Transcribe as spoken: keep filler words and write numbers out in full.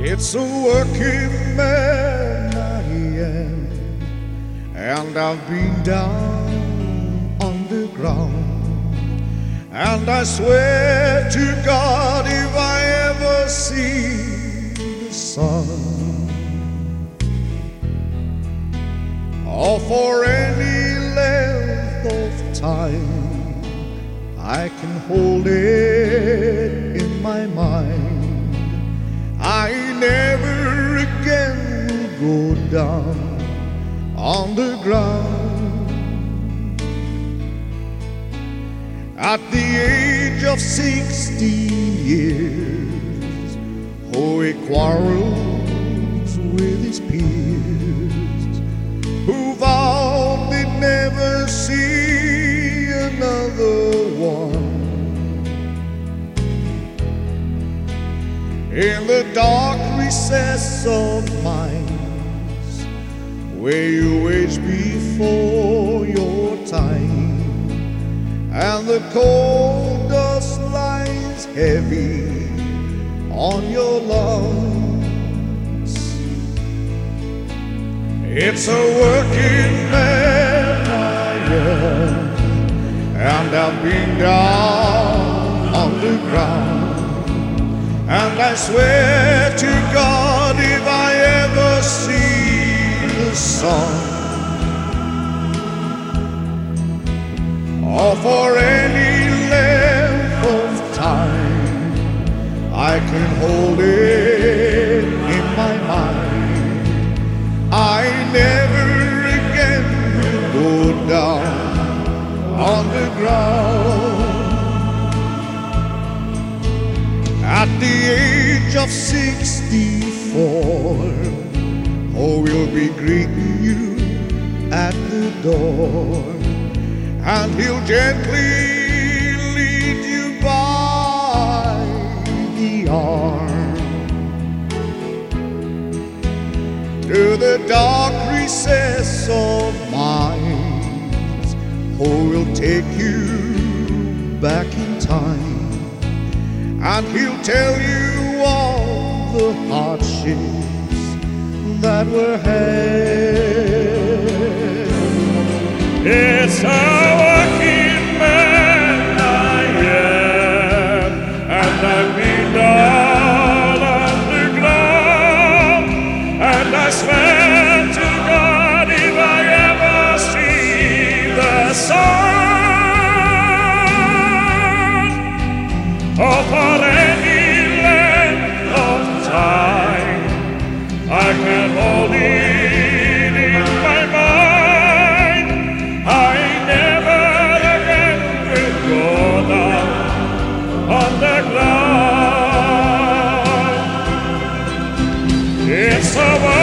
It's a working man I am, and I've been down on the ground, and I swear to God, if I ever see the sun, or for any length of time, I can hold it in my mind. I never again will go down on the ground. At the age of sixteen years, Hoey quarrels with his peers, who vowed they'd never see another one. In the dark recess of minds, where you age before your time, and the cold dust lies heavy on your lungs. It's a working man I am, and I've been down on the ground, and I swear to God, if I ever see the sun, or for any length of time, I can hold it in my mind. I never again will go down on the ground. At the age of sixty-four, oh, we'll be greeting you at the door, and he'll gently lead you by the arm to the dark recess of minds. Oh, we'll take you back in time, and he'll tell you all the hardships that were had. It's a working man I am, and I've been down on the ground, and I swear to God, if I ever see the sun, or for any length of time, I can hold it in my mind. I never again will go down on the ground. It's a